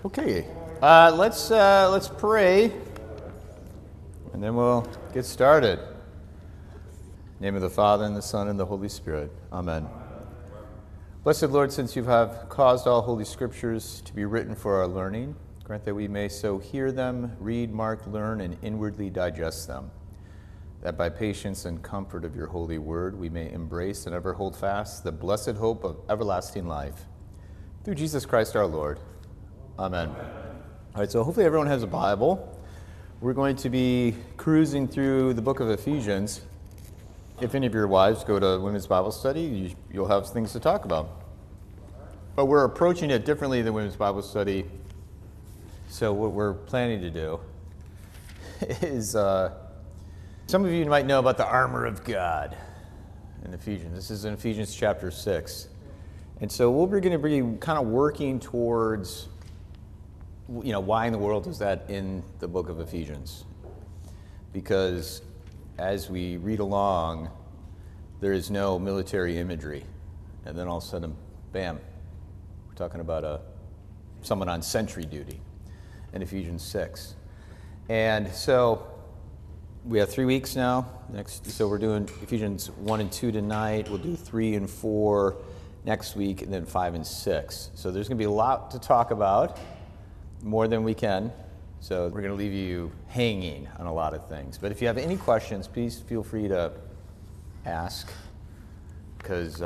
Okay, let's pray, and then we'll get started. In the name of the Father, and the Son, and the Holy Spirit. Amen. Blessed Lord, since you have caused all holy scriptures to be written for our learning, grant that we may so hear them, read, mark, learn, and inwardly digest them, that by patience and comfort of your holy word we may embrace and ever hold fast the blessed hope of everlasting life. Through Jesus Christ our Lord. Amen. All right, so hopefully everyone has a Bible. We're going to be cruising through the book of Ephesians. If any of your wives go to women's Bible study, you'll have things to talk about. But we're approaching it differently than women's Bible study. So what we're planning to do is, some of you might know about the armor of God in Ephesians. This is in Ephesians chapter 6. And so we're going to be kind of working towards, why in the world is that in the book of Ephesians? Because as we read along, there is no military imagery. And then all of a sudden, bam, we're talking about someone on sentry duty in Ephesians 6. And so we have 3 weeks now. So we're doing Ephesians 1 and 2 tonight. We'll do 3 and 4 next week, and then 5 and 6. So there's going to be a lot to talk about, more than we can. So we're going to leave you hanging on a lot of things. But if you have any questions, please feel free to ask, because,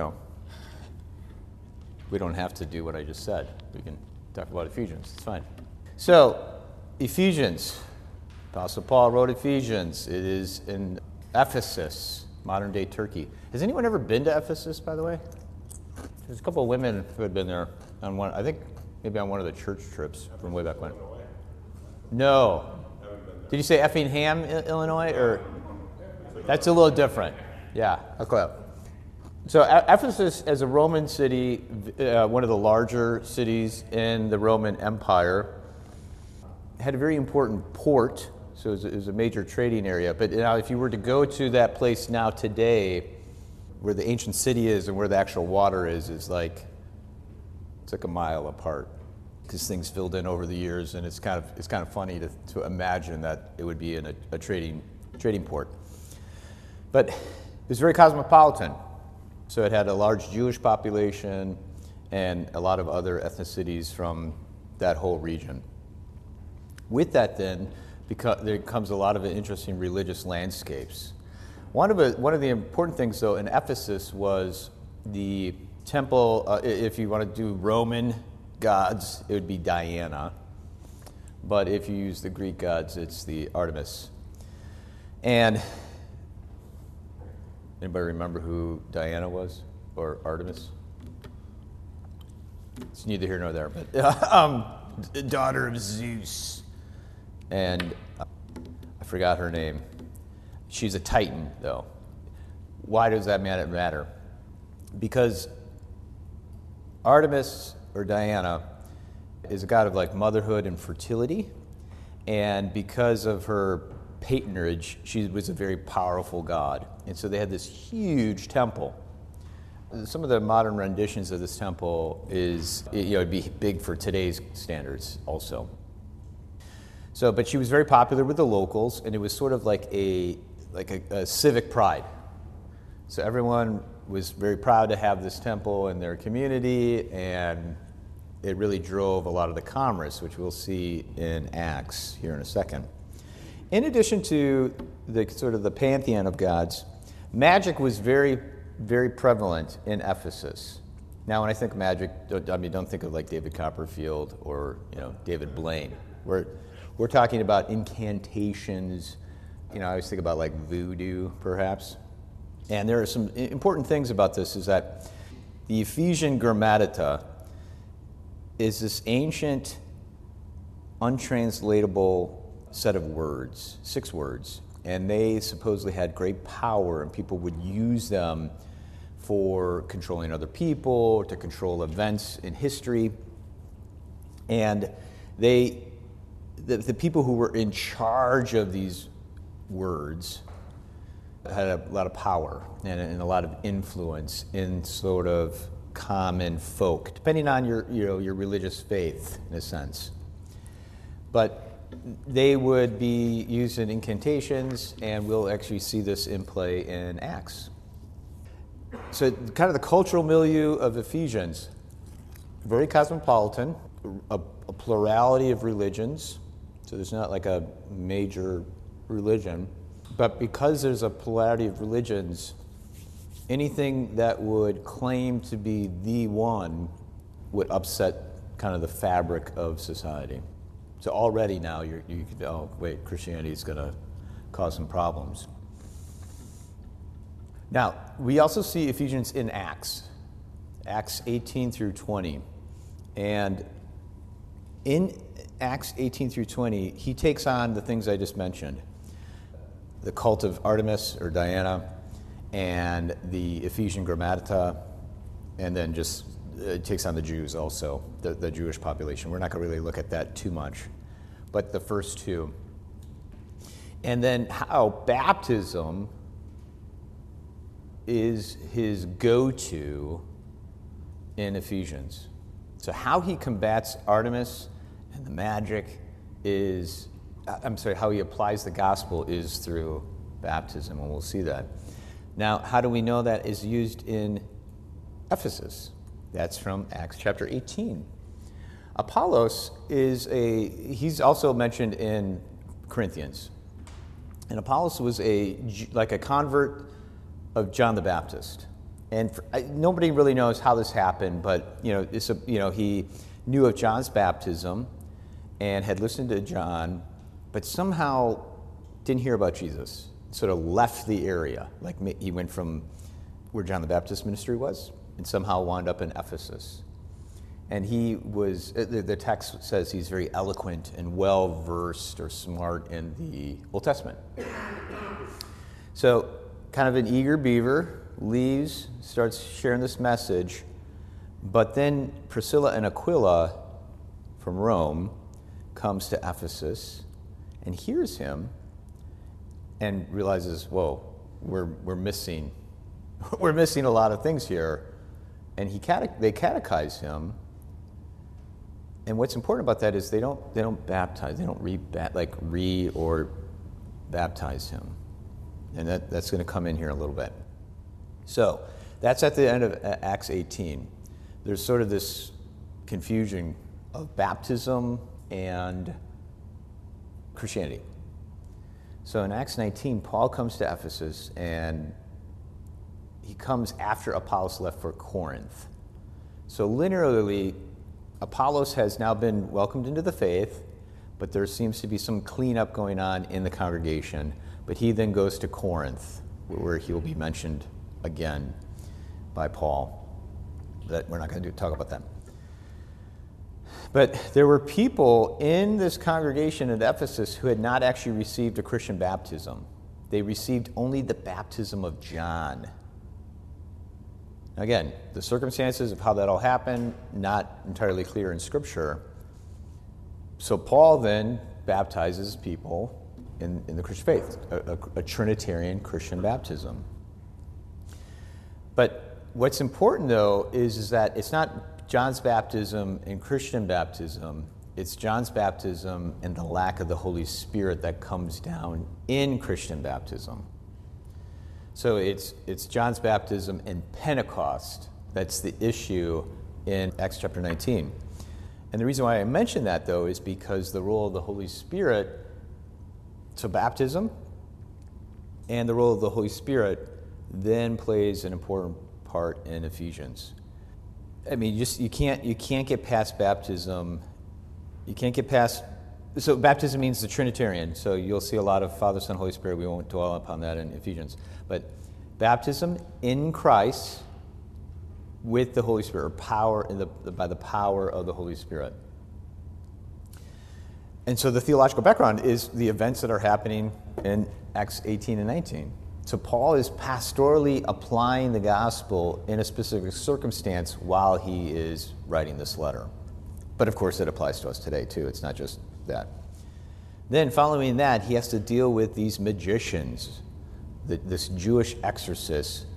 we don't have to do what I just said. We can talk about Ephesians. It's fine. So, Ephesians. Apostle Paul wrote Ephesians. It is in Ephesus, modern-day Turkey. Has anyone ever been to Ephesus, by the way? There's a couple of women who had been there on one, I think maybe on one of the church trips from way back when. No. Did you say Effingham, Illinois? Or that's a little different. Yeah, okay. So Ephesus, as a Roman city, one of the larger cities in the Roman Empire, had a very important port, so it was a major trading area. But now if you were to go to that place now today, where the ancient city is and where the actual water is like, it's like a mile apart, because things filled in over the years, and it's kind of funny to imagine that it would be in a trading port. But it was very cosmopolitan, so it had a large Jewish population and a lot of other ethnicities from that whole region. With that, then, there comes a lot of interesting religious landscapes. One of the important things, though, in Ephesus was the temple. If you want to do Roman gods, it would be Diana. But if you use the Greek gods, it's the Artemis. And anybody remember who Diana was, or Artemis? It's neither here nor there, but daughter of Zeus. And I forgot her name. She's a Titan, though. Why does that matter? Because Artemis, or Diana, is a god of like motherhood and fertility, and because of her patronage, she was a very powerful god. And so they had this huge temple. Some of the modern renditions of this temple it'd be big for today's standards also. So, but she was very popular with the locals, and it was sort of like a civic pride. So everyone was very proud to have this temple in their community, and it really drove a lot of the commerce, which we'll see in Acts here in a second. In addition to the sort of the pantheon of gods, magic was very, very prevalent in Ephesus. Now, when I think magic, don't think of like David Copperfield or David Blaine. We're talking about incantations. I always think about like voodoo, perhaps. And there are some important things about this, is that the Ephesian Grammatica is this ancient, untranslatable set of words, 6 words. And they supposedly had great power, and people would use them for controlling other people, to control events in history. And the people who were in charge of these words had a lot of power and a lot of influence in sort of common folk, depending on your religious faith, in a sense. But they would be used in incantations, and we'll actually see this in play in Acts. So kind of the cultural milieu of Ephesians, very cosmopolitan, a plurality of religions. So there's not like a major religion. But because there's a plurality of religions, anything that would claim to be the one would upset kind of the fabric of society. So already now you could, oh, wait, Christianity is going to cause some problems. Now, we also see Ephesians in Acts 18 through 20. And in Acts 18 through 20, he takes on the things I just mentioned. The cult of Artemis or Diana, and the Ephesian Grammata, and then just takes on the Jews also, the Jewish population. We're not going to really look at that too much, but the first two. And then how baptism is his go-to in Ephesians. So how he combats Artemis and the magic is, how he applies the gospel is through baptism, and we'll see that. Now, how do we know that is used in Ephesus? That's from Acts chapter 18. Apollos he's also mentioned in Corinthians. And Apollos was like a convert of John the Baptist. And nobody really knows how this happened, but he knew of John's baptism and had listened to John, but somehow didn't hear about Jesus. Sort of left the area. Like he went from where John the Baptist ministry was and somehow wound up in Ephesus. And he was, the text says he's very eloquent and well-versed or smart in the Old Testament. So kind of an eager beaver, leaves, starts sharing this message, but then Priscilla and Aquila from Rome comes to Ephesus and hears him and realizes, whoa, we're missing a lot of things here. And they catechize him. And what's important about that is they don't baptize, they don't or baptize him. And that's going to come in here a little bit. So that's at the end of Acts 18. There's sort of this confusion of baptism and Christianity. So in Acts 19, Paul comes to Ephesus, and he comes after Apollos left for Corinth. So linearly, Apollos has now been welcomed into the faith, but there seems to be some cleanup going on in the congregation. But he then goes to Corinth, where he will be mentioned again by Paul. That we're not going to talk about that. But there were people in this congregation at Ephesus who had not actually received a Christian baptism. They received only the baptism of John. Again, the circumstances of how that all happened, not entirely clear in Scripture. So Paul then baptizes people in the Christian faith, a Trinitarian Christian baptism. But what's important, though, is that it's not John's baptism and Christian baptism. It's John's baptism and the lack of the Holy Spirit that comes down in Christian baptism. So it's John's baptism and Pentecost that's the issue in Acts chapter 19. And the reason why I mention that, though, is because the role of the Holy Spirit, so baptism and the role of the Holy Spirit then plays an important part in Ephesians. I mean, you can't get past baptism. You can't get past. So baptism means the Trinitarian. So you'll see a lot of Father, Son, Holy Spirit. We won't dwell upon that in Ephesians. But baptism in Christ with the Holy Spirit, or power by the power of the Holy Spirit. And so the theological background is the events that are happening in Acts 18 and 19. So Paul is pastorally applying the gospel in a specific circumstance while he is writing this letter. But of course it applies to us today too. It's not just that. Then following that, he has to deal with these magicians, this Jewish exorcists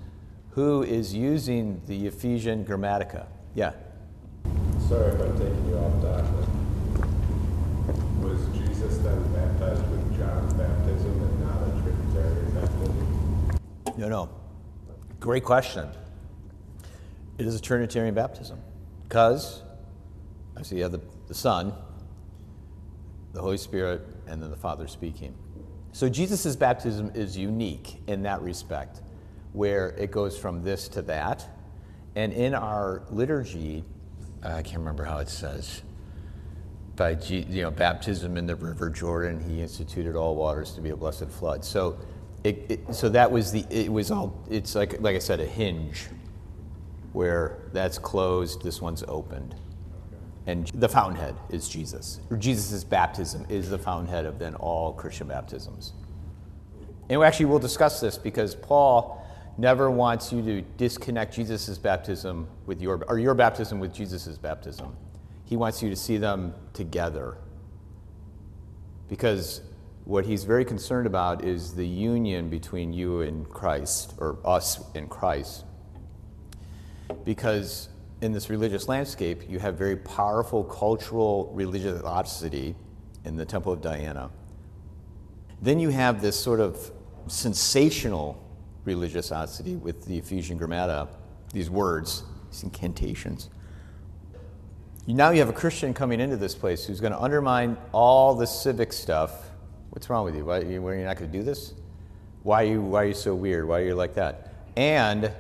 who is using the Ephesian Grammatica. Yeah. Sorry if I'm taking you off topic. Was Jesus then baptized with John's baptism and not a Trinitarian baptism? No. Great question. It is a Trinitarian baptism because, obviously, you have the Son, the Holy Spirit, and then the Father speaking. So Jesus' baptism is unique in that respect, where it goes from this to that. And in our liturgy, I can't remember how it says, by baptism in the River Jordan, he instituted all waters to be a blessed flood. So it's like I said, a hinge where that's closed, this one's opened. And the fountainhead is Jesus. Jesus' baptism is the fountainhead of then all Christian baptisms. And actually we'll discuss this because Paul never wants you to disconnect Jesus' baptism with your baptism with Jesus' baptism. He wants you to see them together. Because what he's very concerned about is the union between you and Christ, or us in Christ. Because in this religious landscape, you have very powerful cultural religiosity in the Temple of Diana. Then you have this sort of sensational religiosity with the Ephesian Grammata, these words, these incantations. Now you have a Christian coming into this place who's going to undermine all the civic stuff. What's wrong with you? Why you're not going to do this? Why are you so weird? Why are you like that? And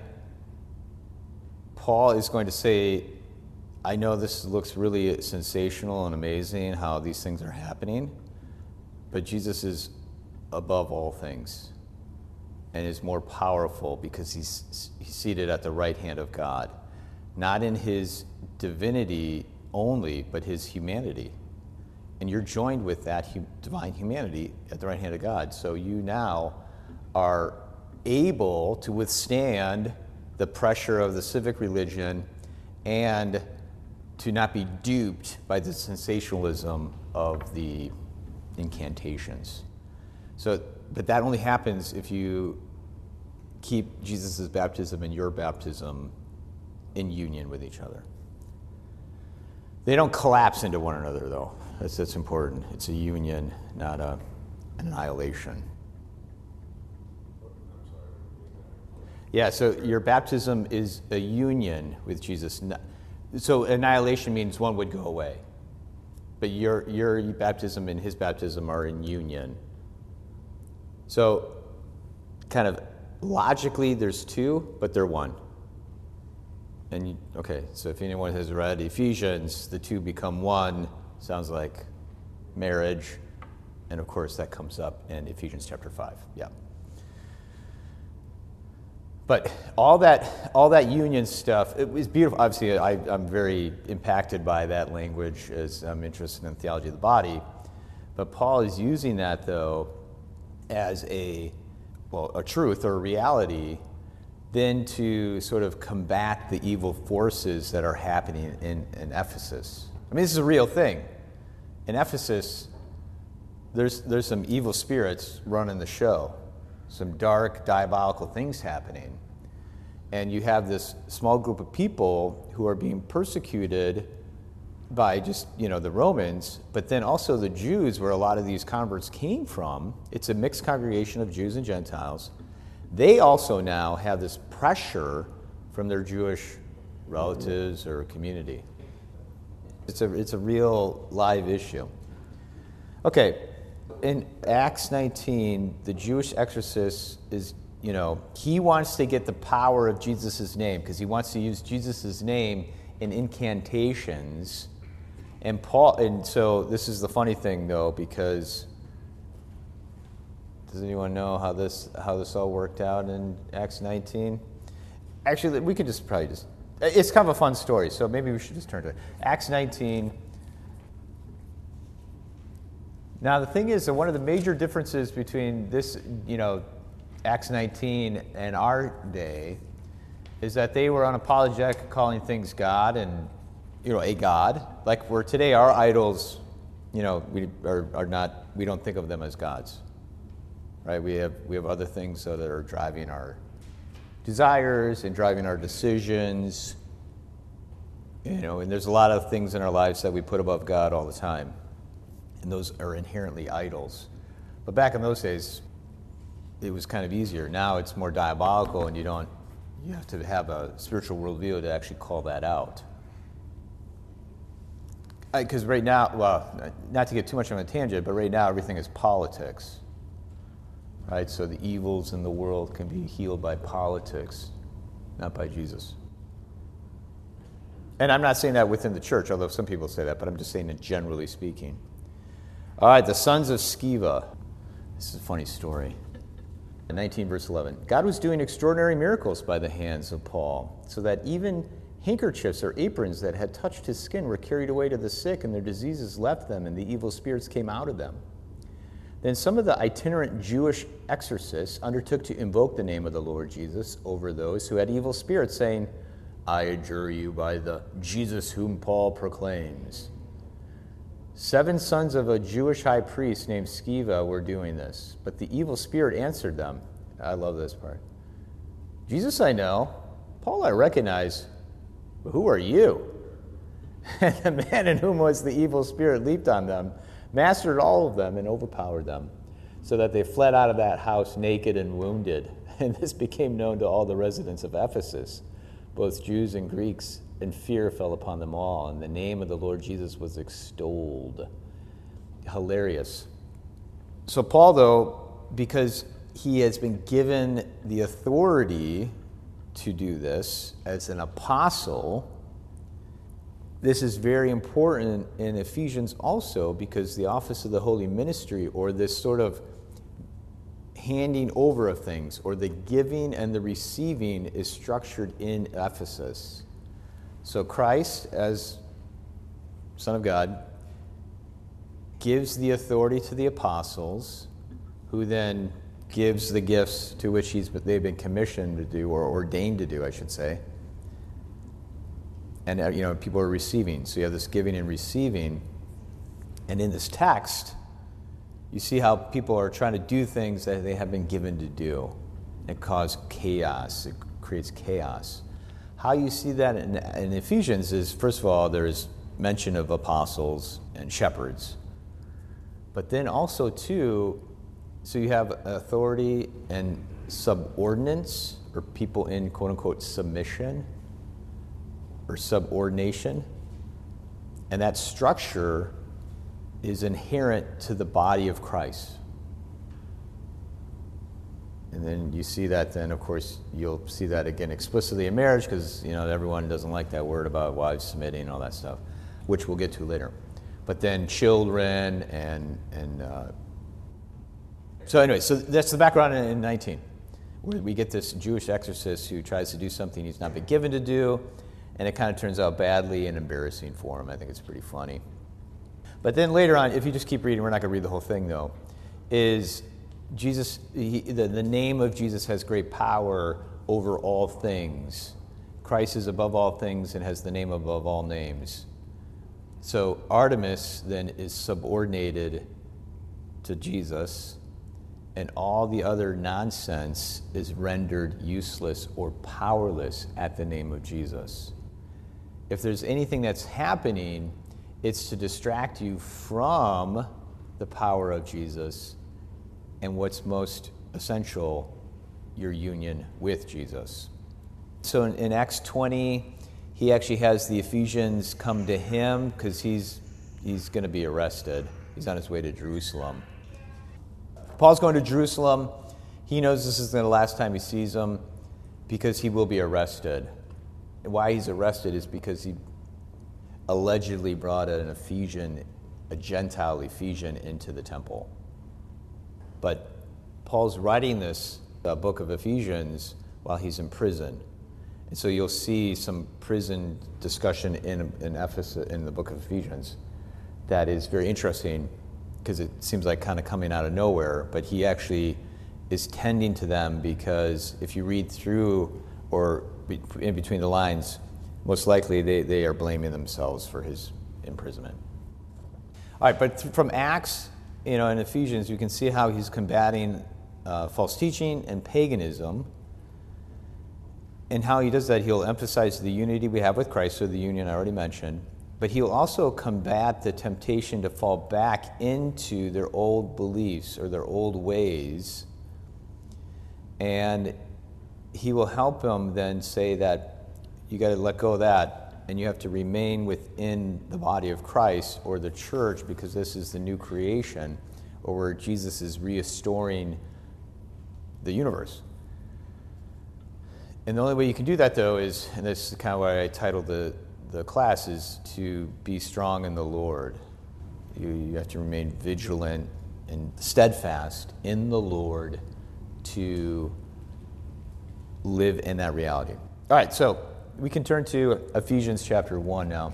Paul is going to say, I know this looks really sensational and amazing how these things are happening, but Jesus is above all things and is more powerful because he's seated at the right hand of God, not in his divinity only, but his humanity. And you're joined with that divine humanity at the right hand of God. So you now are able to withstand the pressure of the civic religion and to not be duped by the sensationalism of the incantations. But that only happens if you keep Jesus' baptism and your baptism in union with each other. They don't collapse into one another, though. That's important. It's a union, not an annihilation. Yeah, so your baptism is a union with Jesus. So annihilation means one would go away. But your baptism and his baptism are in union. So kind of logically there's two, but they're one. And so if anyone has read Ephesians, the two become one. Sounds like marriage. And of course that comes up in Ephesians chapter 5. Yeah. But all that union stuff, it was beautiful. Obviously, I'm very impacted by that language as I'm interested in theology of the body. But Paul is using that, though, as a truth or a reality, then to sort of combat the evil forces that are happening in Ephesus. I mean, this is a real thing. In Ephesus, there's some evil spirits running the show. Some dark, diabolical things happening. And you have this small group of people who are being persecuted by just, the Romans, but then also the Jews, where a lot of these converts came from. It's a mixed congregation of Jews and Gentiles. They also now have this pressure from their Jewish relatives or community. It's a real live issue. Okay. In Acts 19, the Jewish exorcist is, he wants to get the power of Jesus' name because he wants to use Jesus' name in incantations. And so this is the funny thing, though, because does anyone know how this all worked out in Acts 19? Actually, we could it's kind of a fun story, so maybe we should just turn to it. Acts 19. Now, the thing is that one of the major differences between this, Acts 19 and our day is that they were unapologetic calling things God and, a God. Like where today our idols, we don't think of them as gods, right? We have other things that are driving our desires and driving our decisions. And there's a lot of things in our lives that we put above God all the time. And those are inherently idols. But back in those days, it was kind of easier. Now it's more diabolical, and you have to have a spiritual worldview to actually call that out. Because right now, well, not to get too much on a tangent, but right now everything is politics. Right? So the evils in the world can be healed by politics, not by Jesus. And I'm not saying that within the church, although some people say that, but I'm just saying it generally speaking. All right, the sons of Sceva. This is a funny story. 19 verse 11. God was doing extraordinary miracles by the hands of Paul, so that even handkerchiefs or aprons that had touched his skin were carried away to the sick, and their diseases left them, and the evil spirits came out of them. Then some of the itinerant Jewish exorcists undertook to invoke the name of the Lord Jesus over those who had evil spirits, saying, I adjure you by the Jesus whom Paul proclaims. 7 sons of a Jewish high priest named Sceva were doing this, but the evil spirit answered them. I love this part. Jesus I know, Paul I recognize, but who are you? And the man in whom was the evil spirit leaped on them, mastered all of them, and overpowered them, so that they fled out of that house naked and wounded. And this became known to all the residents of Ephesus, both Jews and Greeks, and fear fell upon them all, and the name of the Lord Jesus was extolled. Hilarious. So Paul, though, because he has been given the authority to do this as an apostle, this is very important in Ephesians also, because the office of the holy ministry, or this sort of handing over of things, or the giving and the receiving, is structured in Ephesus. So Christ, as Son of God, gives the authority to the apostles, who then gives the gifts to which they've been commissioned to do, or ordained to do, I should say. And people are receiving. So you have this giving and receiving. And in this text, you see how people are trying to do things that they have been given to do. It causes chaos. It creates chaos. How you see that in Ephesians is, first of all, there's mention of apostles and shepherds. But then also, too, so you have authority and subordinates, or people in quote-unquote submission or subordination. And that structure is inherent to the body of Christ. And then you see that then, of course, you'll see that again explicitly in marriage, because, everyone doesn't like that word about wives submitting and all that stuff, which we'll get to later. But then children so anyway, so that's the background in 19, where we get this Jewish exorcist who tries to do something he's not been given to do, and it kind of turns out badly and embarrassing for him. I think it's pretty funny. But then later on, if you just keep reading, we're not going to read the whole thing, though, is Jesus, the name of Jesus has great power over all things. Christ is above all things and has the name above all names. So Artemis then is subordinated to Jesus, and all the other nonsense is rendered useless or powerless at the name of Jesus. If there's anything that's happening, it's to distract you from the power of Jesus and what's most essential, your union with Jesus. So in Acts 20, he actually has the Ephesians come to him because he's going to be arrested. He's on his way to Jerusalem. Paul's going to Jerusalem. He knows this is the last time he sees them because he will be arrested. And why he's arrested is because he allegedly brought a Gentile Ephesian into the temple. But Paul's writing this book of Ephesians while he's in prison. And so you'll see some prison discussion in Ephesus, in the book of Ephesians, that is very interesting because it seems like kind of coming out of nowhere, but he actually is tending to them, because if you read through or in between the lines, most likely they are blaming themselves for his imprisonment. All right, but from Acts, in Ephesians, you can see how he's combating false teaching and paganism. And how he does that, he'll emphasize the unity we have with Christ, so the union I already mentioned, but he'll also combat the temptation to fall back into their old beliefs or their old ways. And he will help them then say that you got to let go of that and you have to remain within the body of Christ or the church, because this is the new creation, or where Jesus is restoring the universe. And the only way you can do that, though, is, and this is kind of why I titled the class, is to be strong in the Lord. You have to remain vigilant and steadfast in the Lord to live in that reality. All right, so we can turn to Ephesians chapter 1 now.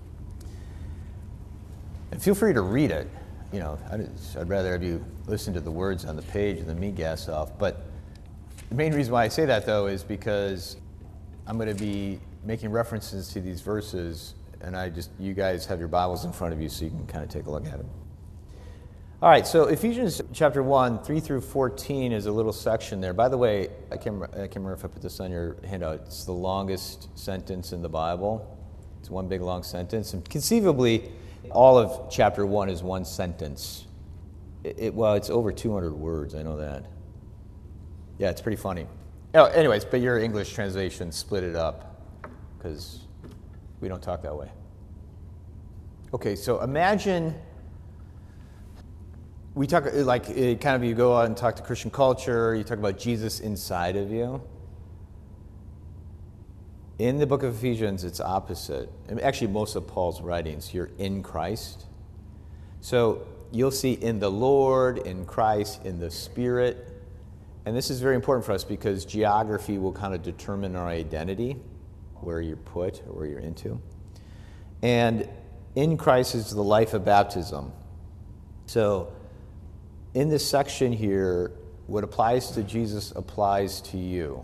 And feel free to read it. You know, I'd rather have you listen to the words on the page than me gas off. But the main reason why I say that, though, is because I'm going to be making references to these verses, and you guys have your Bibles in front of you so you can kind of take a look at them. All right, so Ephesians chapter 1, 3 through 14 is a little section there. By the way, I can't remember if I put this on your handout. It's the longest sentence in the Bible. It's one big long sentence. And conceivably, all of chapter 1 is one sentence. Well, it's over 200 words, I know that. Yeah, it's pretty funny. Oh, anyways, but your English translation split it up, because we don't talk that way. Okay, so imagine we talk, like, kind of, you go out and talk to Christian culture, you talk about Jesus inside of you. In the book of Ephesians, it's opposite. And actually, most of Paul's writings, you're in Christ. So you'll see in the Lord, in Christ, in the Spirit. And this is very important for us because geography will kind of determine our identity, where you're put or where you're into. And in Christ is the life of baptism. So in this section here, what applies to Jesus applies to you.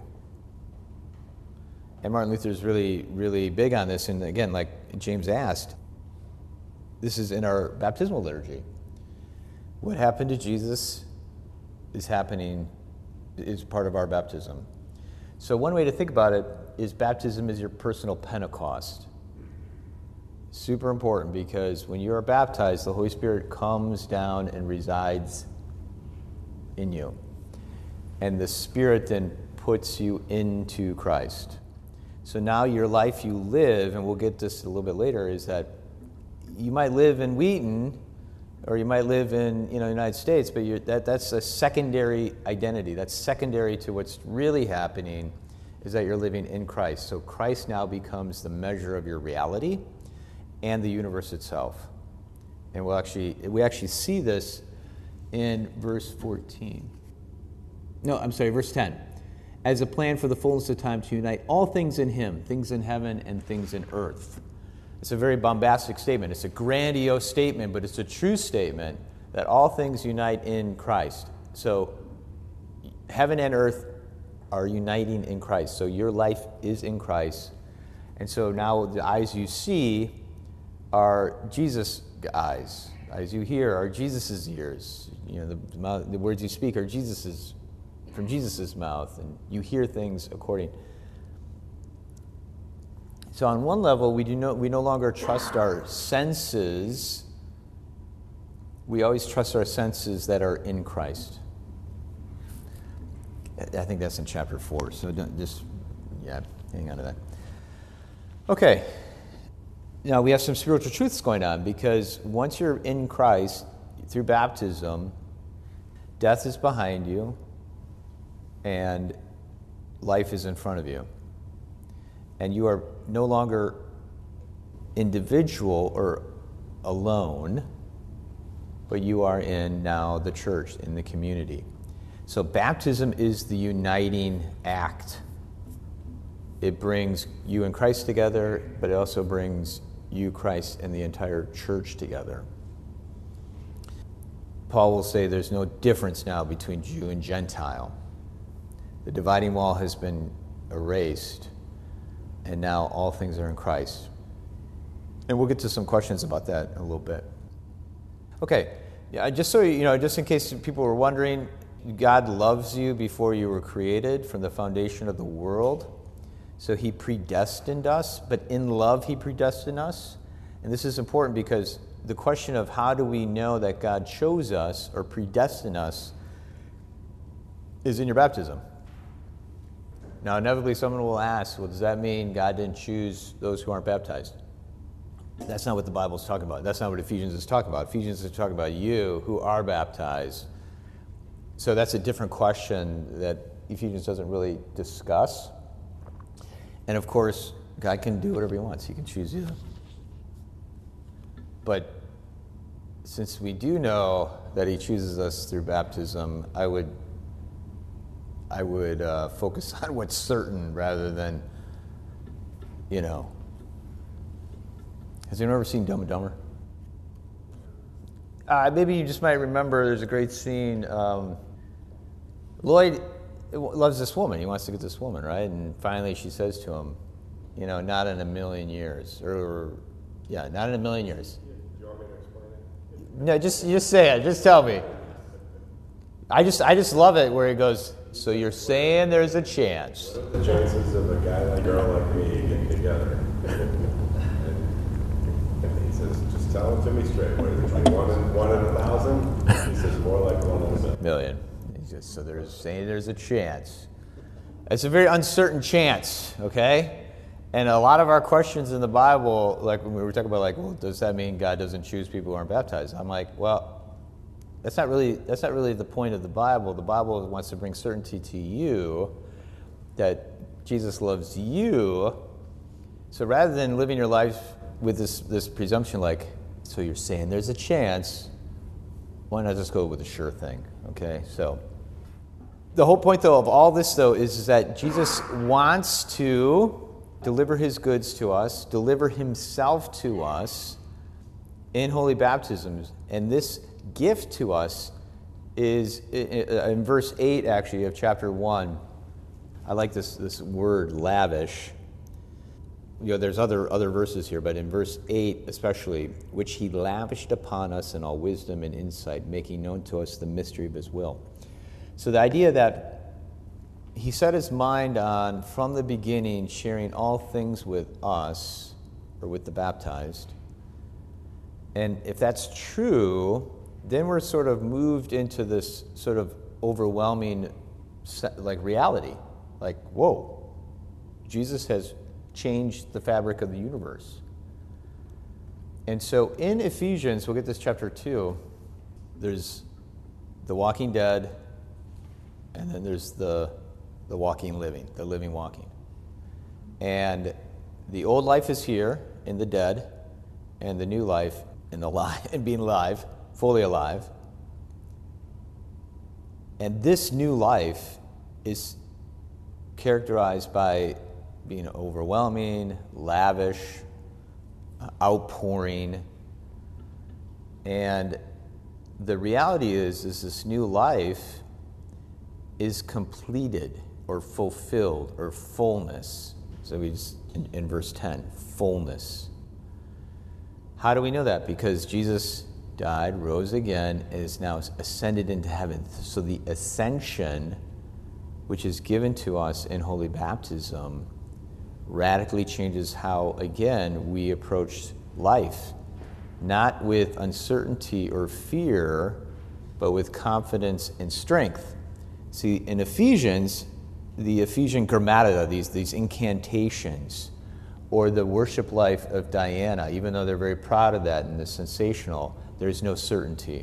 And Martin Luther is really, really big on this. And again, like James asked, this is in our baptismal liturgy. What happened to Jesus is part of our baptism. So one way to think about it is baptism is your personal Pentecost. Super important, because when you are baptized, the Holy Spirit comes down and resides in you. And the Spirit then puts you into Christ. So now your life you live, and we'll get this a little bit later, is that you might live in Wheaton, or you might live in the United States, but that's a secondary identity. That's secondary to what's really happening, is that you're living in Christ. So Christ now becomes the measure of your reality and the universe itself. And we actually see this in verse 14. No, I'm sorry, verse 10. As a plan for the fullness of time to unite all things in him, things in heaven and things in earth. It's a very bombastic statement. It's a grandiose statement, but it's a true statement that all things unite in Christ. So heaven and earth are uniting in Christ. So your life is in Christ. And so now the eyes you see are Jesus' eyes. Eyes you hear are Jesus' ears. The words you speak are from Jesus' mouth, and you hear things according. So on one level, we no longer trust our senses. We always trust our senses that are in Christ. I think that's in chapter 4, so hang on to that. Okay. Now, we have some spiritual truths going on, because once you're in Christ, through baptism, death is behind you, and life is in front of you. And you are no longer individual or alone, but you are in now the church, in the community. So baptism is the uniting act. It brings you and Christ together, but it also brings you, Christ, and the entire church together. Paul will say there's no difference now between Jew and Gentile. The dividing wall has been erased, and now all things are in Christ. And we'll get to some questions about that in a little bit. Okay, just so just in case people were wondering, God loves you before you were created, from the foundation of the world. So he predestined us, but in love he predestined us. And this is important because the question of how do we know that God chose us or predestined us is in your baptism. Now, inevitably someone will ask, well, does that mean God didn't choose those who aren't baptized? That's not what the Bible's talking about. That's not what Ephesians is talking about. Ephesians is talking about you who are baptized. So that's a different question that Ephesians doesn't really discuss. And of course, God can do whatever he wants. He can choose you. But since we do know that he chooses us through baptism, I would focus on what's certain rather than, Has anyone ever seen Dumb and Dumber? Maybe you just might remember there's a great scene. Lloyd loves this woman. He wants to get this woman, right? And finally she says to him, not in a million years. Not in a million years. Do you want me to explain it? No, just say it. Just tell me. I just love it where he goes, so you're saying there's a chance. What are the chances of a guy and a girl like me getting together? and he says, just tell it to me straight. What is it, like 1 in 1,000? He says, more like 1 in a million. So there's saying there's a chance. It's a very uncertain chance, okay? And a lot of our questions in the Bible, like when we were talking about, well, does that mean God doesn't choose people who aren't baptized? I'm like, well, that's not really the point of the Bible. The Bible wants to bring certainty to you that Jesus loves you. So rather than living your life with this presumption, so you're saying there's a chance, why not just go with a sure thing? Okay, so the whole point, though, of all this, though, is that Jesus wants to deliver his goods to us, deliver himself to us in holy baptisms. And this gift to us is in verse 8, actually, of chapter 1. I like this word, lavish. There's other verses here, but in verse 8 especially, which he lavished upon us in all wisdom and insight, making known to us the mystery of his will. So the idea that he set his mind on, from the beginning, sharing all things with us, or with the baptized. And if that's true, then we're sort of moved into this sort of overwhelming reality. Whoa, Jesus has changed the fabric of the universe. And so in Ephesians, we'll get this chapter 2, there's the walking dead, and then there's the walking living, the living walking. And the old life is here in the dead, and the new life in the and being alive, fully alive. And this new life is characterized by being overwhelming, lavish, outpouring. And the reality is this new life is completed or fulfilled or fullness. So we just, in verse 10, fullness. How do we know that? Because Jesus died, rose again, and is now ascended into heaven. So the ascension, which is given to us in holy baptism, radically changes how, again, we approach life. Not with uncertainty or fear, but with confidence and strength. See, in Ephesians, the Ephesian grammata, these incantations, or the worship life of Diana, even though they're very proud of that and it's sensational, there's no certainty.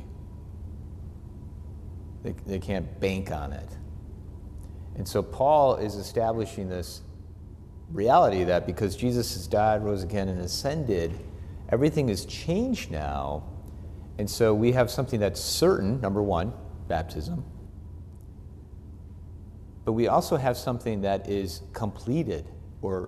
They can't bank on it. And so Paul is establishing this reality that because Jesus has died, rose again, and ascended, everything has changed now. And so we have something that's certain, number one, baptism. But we also have something that is completed or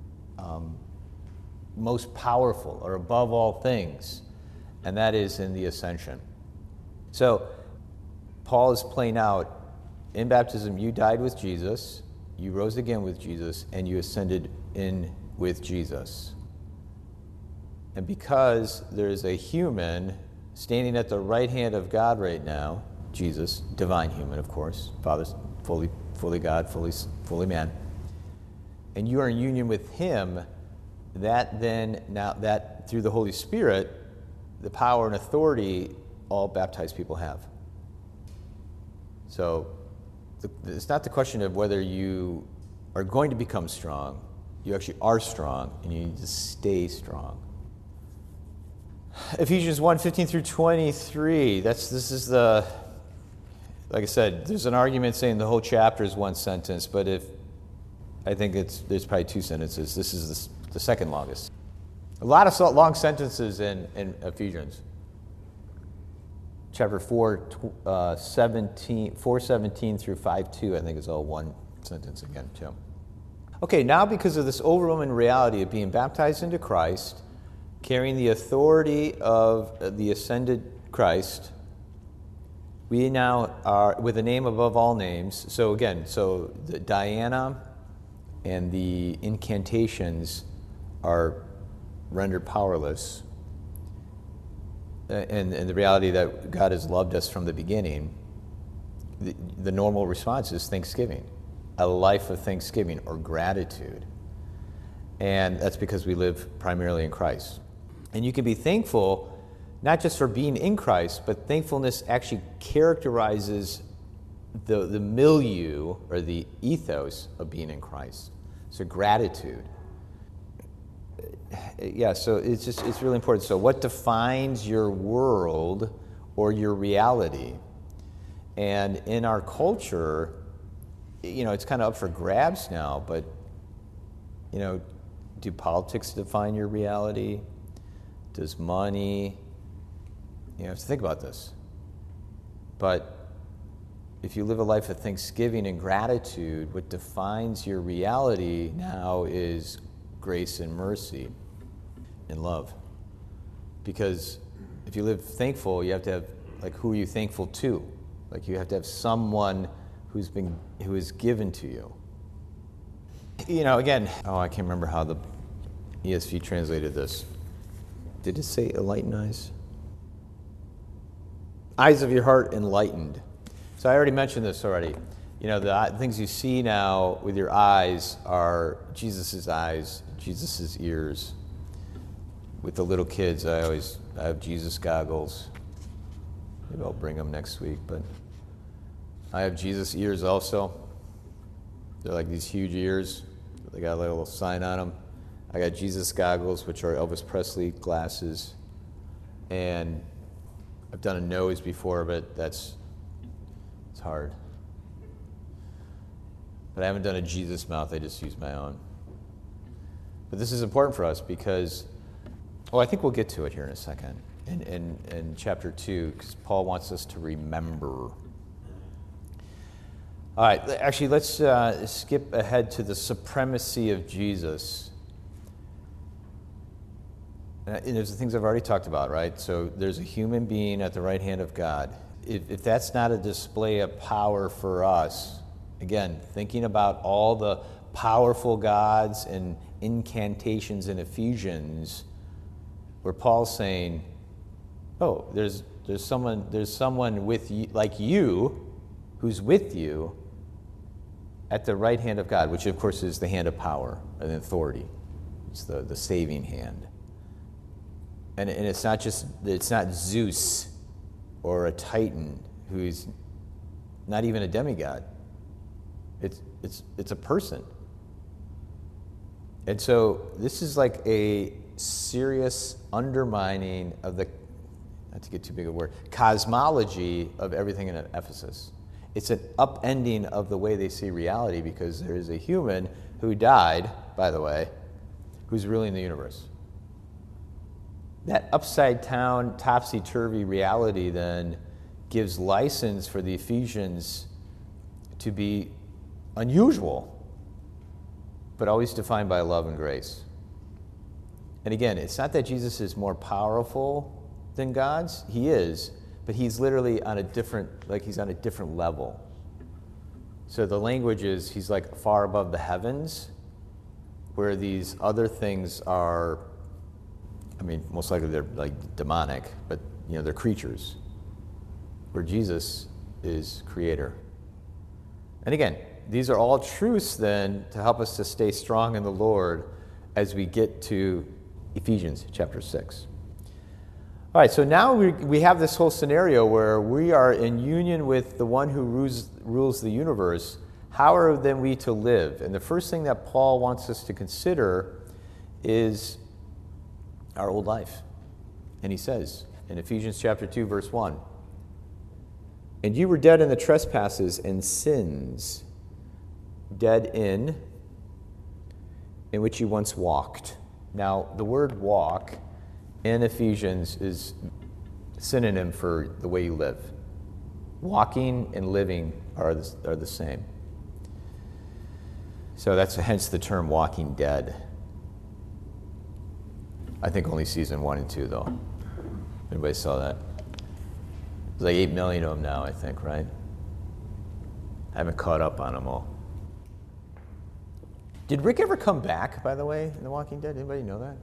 most powerful or above all things, and that is in the ascension. So Paul is playing out, in baptism you died with Jesus, you rose again with Jesus, and you ascended in with Jesus. And because there is a human standing at the right hand of God right now, Jesus, divine human, of course, Father's fully God, fully man, and you are in union with him, that then, now that through the Holy Spirit, the power and authority all baptized people have. So it's not the question of whether you are going to become strong. You actually are strong, and you need to stay strong. Ephesians 1:15 through 23. This is the, like I said, there's an argument saying the whole chapter is one sentence, but I think there's probably two sentences. This is the second longest. A lot of long sentences in Ephesians. Chapter 4:17 through 5:2, I think is all one sentence again, too. Okay, now because of this overwhelming reality of being baptized into Christ, carrying the authority of the ascended Christ, we now are with a name above all names. So again, the Diana and the incantations are rendered powerless. And the reality that God has loved us from the beginning, the normal response is thanksgiving, a life of thanksgiving or gratitude. And that's because we live primarily in Christ. And you can be thankful not just for being in Christ, but thankfulness actually characterizes the milieu or the ethos of being in Christ. So gratitude. Yeah, so it's really important. So what defines your world or your reality? And in our culture, it's kind of up for grabs now, but, do politics define your reality? Does money? You have to think about this. But if you live a life of thanksgiving and gratitude, what defines your reality now is grace and mercy and love. Because if you live thankful, you have to have, who are you thankful to? You have to have someone who is given to you. Again, I can't remember how the ESV translated this. Did it say enlightened eyes? Eyes of your heart enlightened. So I already mentioned this already. The things you see now with your eyes are Jesus' eyes, Jesus' ears. With the little kids, I have Jesus goggles. Maybe I'll bring them next week, but I have Jesus ears also. They're like these huge ears. They got a little sign on them. I got Jesus goggles, which are Elvis Presley glasses. And I've done a nose before, but it's hard. But I haven't done a Jesus mouth. I just use my own. But this is important for us because, I think we'll get to it here in a second, in chapter 2, because Paul wants us to remember. All right, actually, let's skip ahead to the supremacy of Jesus. And there's the things I've already talked about, right? So there's a human being at the right hand of God. If that's not a display of power for us, again, thinking about all the powerful gods and incantations in Ephesians, where Paul's saying, there's someone with you, like you, who's with you at the right hand of God, which of course is the hand of power and authority. It's the saving hand. And it's not Zeus or a Titan who's not even a demigod. It's a person. And so this is like a serious undermining of the, not to get too big a word, cosmology of everything in Ephesus. It's an upending of the way they see reality because there is a human who died, by the way, who's ruling the universe. That upside-down, topsy-turvy reality then gives license for the Ephesians to be unusual, but always defined by love and grace. And again, it's not that Jesus is more powerful than God's. He is, but he's literally on a different level. So the language is he's like far above the heavens, where these other things are, most likely they're like demonic, but they're creatures. Where Jesus is creator. And again, these are all truths then to help us to stay strong in the Lord as we get to Ephesians chapter 6. All right, so now we have this whole scenario where we are in union with the one who rules the universe. How are then we to live? And the first thing that Paul wants us to consider is our old life. And he says in Ephesians chapter 2, verse 1, "And you were dead in the trespasses and sins, dead in which you once walked." Now, the word walk in Ephesians is a synonym for the way you live. Walking and living are the same. So that's hence the term walking dead. I think only season 1 and 2, though. Everybody saw that? There's like 8 million of them now, I think, right? I haven't caught up on them all. Did Rick ever come back, by the way, in The Walking Dead? Anybody know that?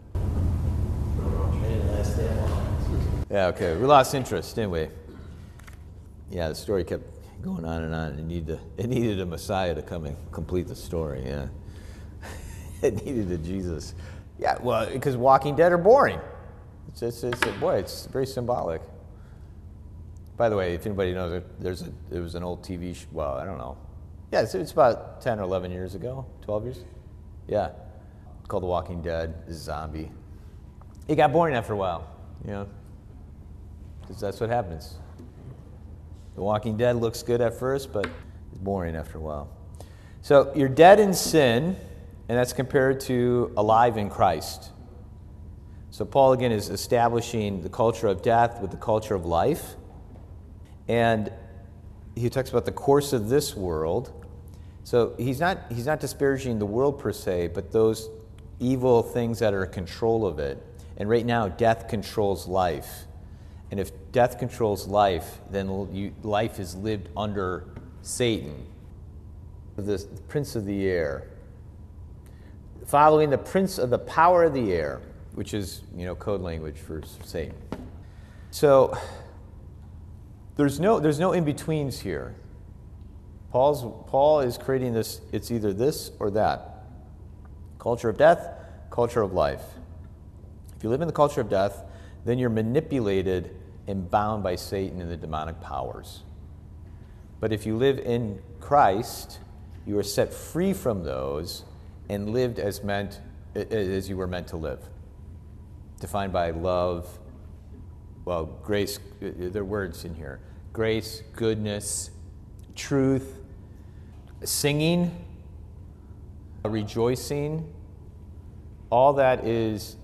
Yeah, okay. We lost interest, didn't we? Yeah, the story kept going on and on. It needed a Messiah to come and complete the story, yeah. It needed a Jesus. Yeah, well, because Walking Dead are boring. It's very symbolic. By the way, if anybody knows, there was an old TV show, well, I don't know. Yeah, it's about 10 or 11 years ago, 12 years? Yeah. It's called The Walking Dead, it's a zombie. It got boring after a while, you know, because that's what happens. The Walking Dead looks good at first, but it's boring after a while. So you're dead in sin, and that's compared to alive in Christ. So Paul, again, is establishing the culture of death with the culture of life. And he talks about the course of this world. So he's not disparaging the world per se, but those evil things that are in control of it. And right now, death controls life. And if death controls life, then life is lived under Satan, the prince of the air. Following the prince of the power of the air, which is, code language for Satan. So there's no in-betweens here. Paul is creating this, it's either this or that. Culture of death, culture of life. If you live in the culture of death, then you're manipulated and bound by Satan and the demonic powers. But if you live in Christ, you are set free from those and lived as you were meant to live. Defined by love, grace, there are words in here. Grace, goodness, truth, singing, rejoicing. All that is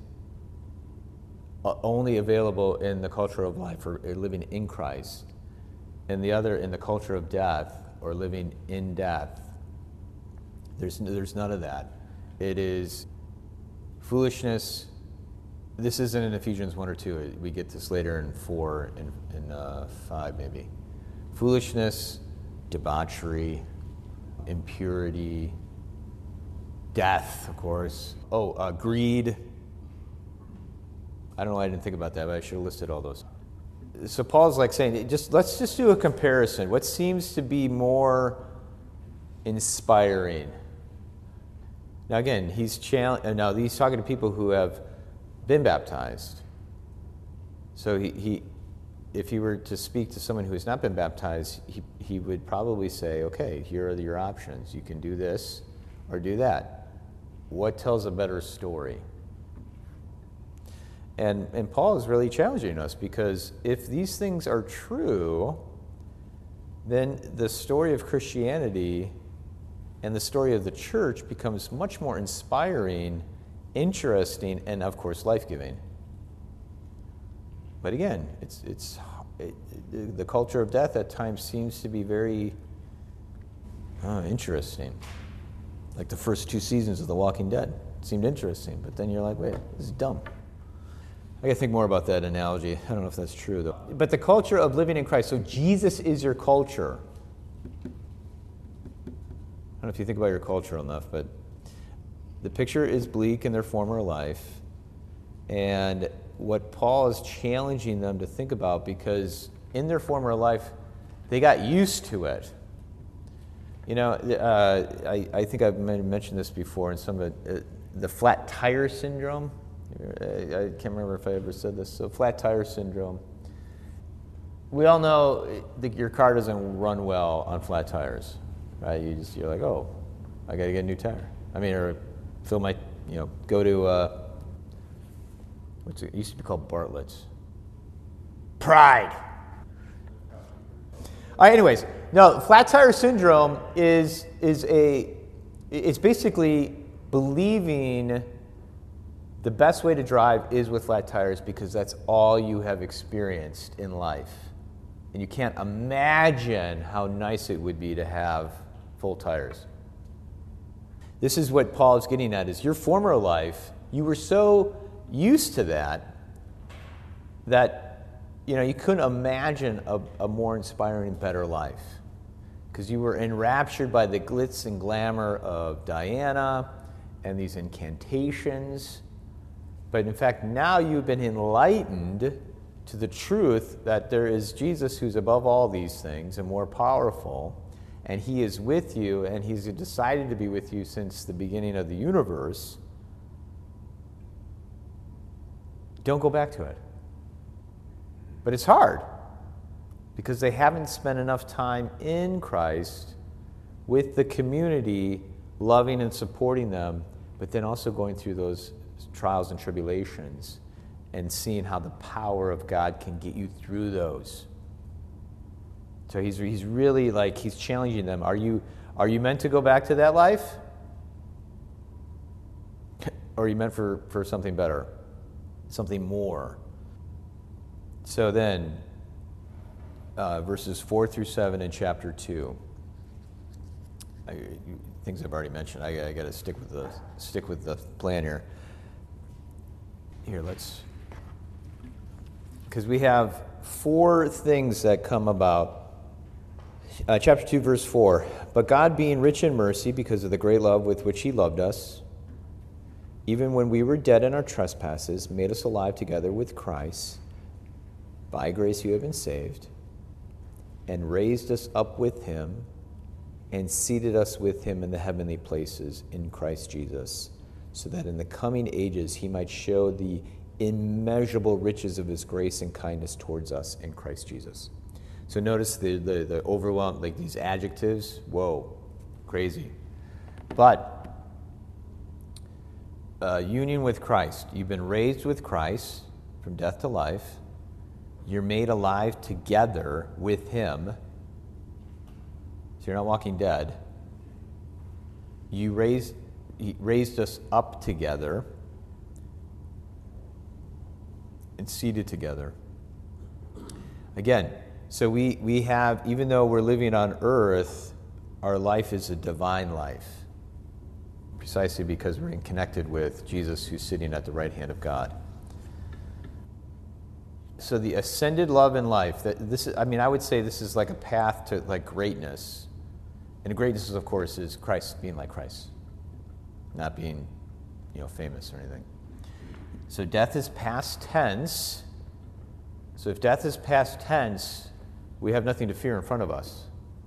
only available in the culture of life, or living in Christ. And the other in the culture of death, or living in death. There's none of that. It is foolishness. This isn't in Ephesians 1 or 2. We get this later in 4 and 5 maybe. Foolishness, debauchery, impurity, death, of course. Greed. I don't know why I didn't think about that, but I should have listed all those. So Paul's like saying, let's just do a comparison. What seems to be more inspiring? Now again, he's talking to people who have been baptized. So if he were to speak to someone who has not been baptized, he would probably say, okay, here are your options. You can do this or do that. What tells a better story? And Paul is really challenging us, because if these things are true, then the story of Christianity and the story of the church becomes much more inspiring, interesting, and of course life-giving. But again, the culture of death at times seems to be very interesting. Like the first 2 seasons of The Walking Dead seemed interesting, but then you're like, wait, this is dumb. I got to think more about that analogy. I don't know if that's true, though. But the culture of living in Christ. So Jesus is your culture. I don't know if you think about your culture enough, but the picture is bleak in their former life. And what Paul is challenging them to think about, because in their former life, they got used to it. I think I've mentioned this before in some of the flat tire syndrome. I can't remember if I ever said this. So flat tire syndrome. We all know that your car doesn't run well on flat tires, right? You're like, oh, I got to get a new tire. Or fill my, go to, it used to be called Bartlett's. Pride. All right, anyways, no, flat tire syndrome is it's basically believing the best way to drive is with flat tires because that's all you have experienced in life. And you can't imagine how nice it would be to have full tires. This is what Paul is getting at, is your former life, you were so used to that you couldn't imagine a more inspiring, better life. Because you were enraptured by the glitz and glamour of Diana and these incantations. But in fact, now you've been enlightened to the truth that there is Jesus who's above all these things and more powerful, and he is with you, and he's decided to be with you since the beginning of the universe. Don't go back to it. But it's hard because they haven't spent enough time in Christ with the community, loving and supporting them, but then also going through those trials and tribulations and seeing how the power of God can get you through those. So he's really he's challenging them. Are you meant to go back to that life? Or are you meant for something better? Something more? So then, verses 4 through 7 in chapter 2. Things I've already mentioned. I got to stick with the plan here. Here, because we have 4 things that come about. Chapter 2, verse 4. But God, being rich in mercy, because of the great love with which he loved us, even when we were dead in our trespasses, made us alive together with Christ. By grace you have been saved, and raised us up with him, and seated us with him in the heavenly places in Christ Jesus, so that in the coming ages he might show the immeasurable riches of his grace and kindness towards us in Christ Jesus. So notice the overwhelm, these adjectives. Whoa, crazy. But union with Christ. You've been raised with Christ from death to life. You're made alive together with him. So you're not walking dead. He raised us up together and seated together. Again, so we have, even though we're living on earth, our life is a divine life. Precisely because we're connected with Jesus who's sitting at the right hand of God. So the ascended love in life, I would say this is like a path to greatness. And greatness, of course, is Christ, being like Christ. Not being, famous or anything. So death is past tense. So if death is past tense, we have nothing to fear in front of us.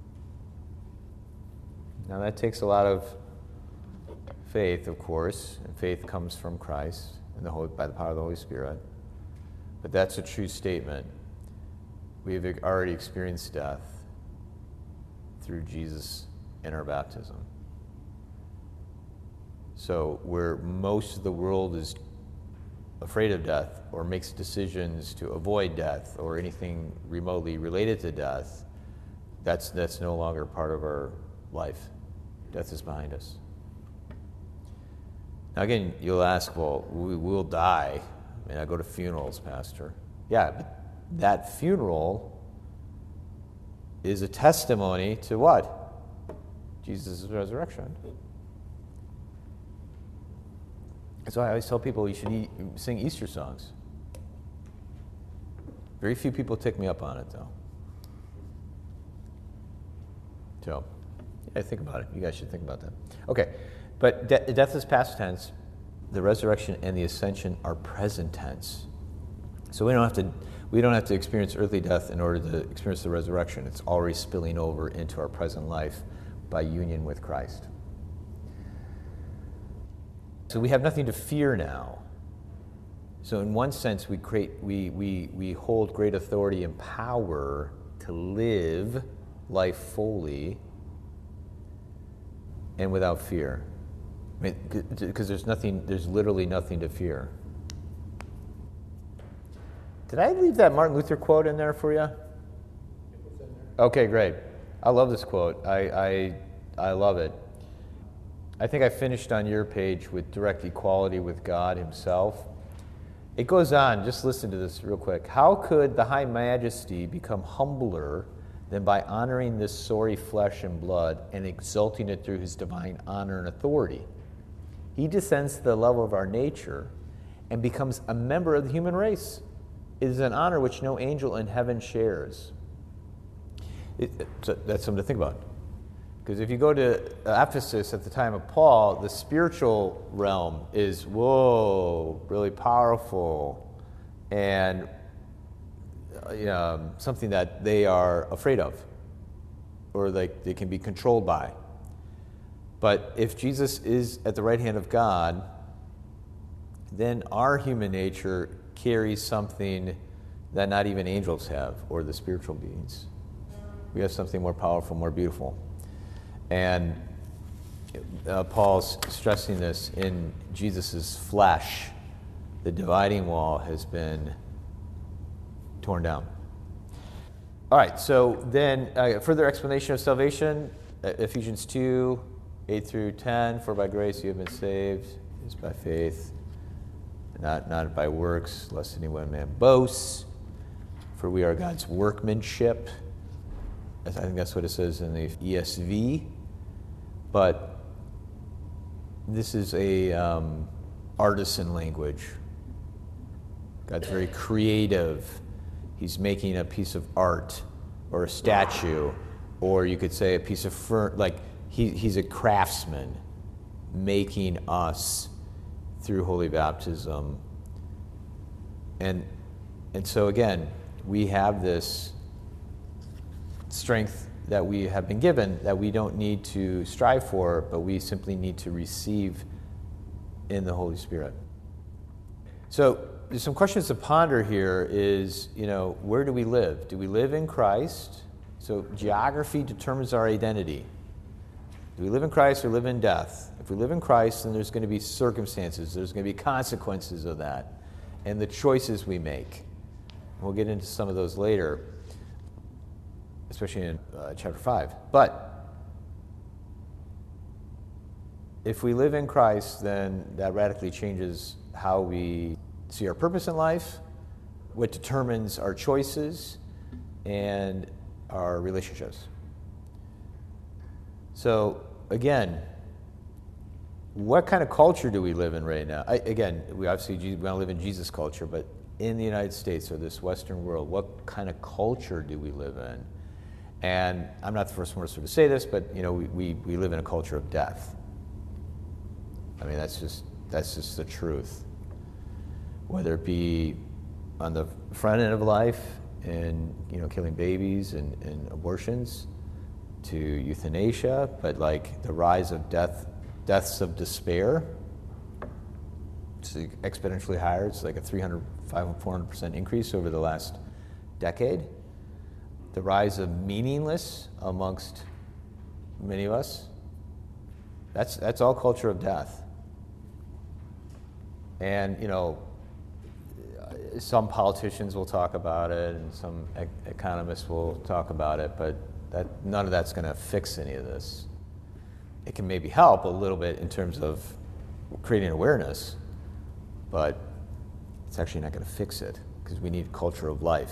Now that takes a lot of faith, of course, and faith comes from Christ and by the power of the Holy Spirit. But that's a true statement. We have already experienced death through Jesus in our baptism. So where most of the world is afraid of death or makes decisions to avoid death or anything remotely related to death, that's no longer part of our life. Death is behind us. Now again, you'll ask, well, we'll die. I go to funerals, Pastor. Yeah, but that funeral is a testimony to what? Jesus' resurrection. So I always tell people you should sing Easter songs. Very few people take me up on it, though. So, yeah, think about it. You guys should think about that. Okay, but death is past tense. The resurrection and the ascension are present tense. So we don't have to experience earthly death in order to experience the resurrection. It's already spilling over into our present life by union with Christ. So we have nothing to fear now. So in one sense, we hold great authority and power to live life fully and without fear. I mean, because there's literally nothing to fear. Did I leave that Martin Luther quote in there for you? Okay, great. I love this quote. I love it. I think I finished on your page with direct equality with God himself. It goes on, just listen to this real quick. How could the high majesty become humbler than by honoring this sorry flesh and blood and exalting it through his divine honor and authority? He descends to the level of our nature and becomes a member of the human race. It is an honor which no angel in heaven shares. So that's something to think about. Because if you go to Ephesus at the time of Paul, the spiritual realm is, really powerful and something that they are afraid of or like they can be controlled by. But if Jesus is at the right hand of God, then our human nature carries something that not even angels have or the spiritual beings. We have something more powerful, more beautiful. And Paul's stressing this in Jesus' flesh. The dividing wall has been torn down. All right, so then further explanation of salvation, Ephesians 2, 8 through 10, for by grace you have been saved, is by faith, not by works, lest any one man boasts, for we are God's workmanship. I think that's what it says in the ESV. But this is a artisan language. God's very creative. He's making a piece of art or a statue, or you could say a piece of he's a craftsman making us through holy baptism. And so again, we have this strength that we have been given that we don't need to strive for, but we simply need to receive in the Holy Spirit. So there's some questions to ponder here is, where do we live? Do we live in Christ? So geography determines our identity. Do we live in Christ or live in death? If we live in Christ, then there's going to be circumstances, there's going to be consequences of that, and the choices we make. We'll get into some of those later, especially in chapter 5. But if we live in Christ, then that radically changes how we see our purpose in life, what determines our choices, and our relationships. So, again, what kind of culture do we live in right now? We obviously want to live in Jesus culture, but in the United States or this Western world, what kind of culture do we live in? And I'm not the first one to say this, but we live in a culture of death. I mean, that's just the truth. Whether it be on the front end of life and killing babies and abortions, to euthanasia, but like the rise of deaths of despair, it's exponentially higher. It's like a 400% increase over the last decade. The rise of meaningless amongst many of us. That's all culture of death. And some politicians will talk about it, and some economists will talk about it, but none of that's going to fix any of this. It can maybe help a little bit in terms of creating awareness, but it's actually not going to fix it because we need culture of life.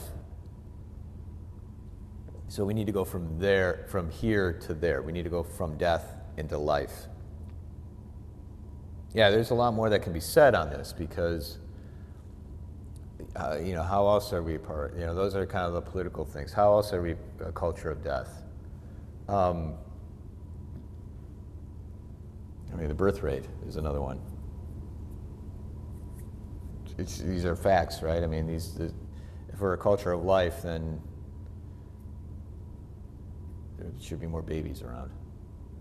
So we need to go from here to there. We need to go from death into life. Yeah, there's a lot more that can be said on this because, how else are we part? Those are kind of the political things. How else are we a culture of death? The birth rate is another one. These are facts, right? If we're a culture of life, then there should be more babies around.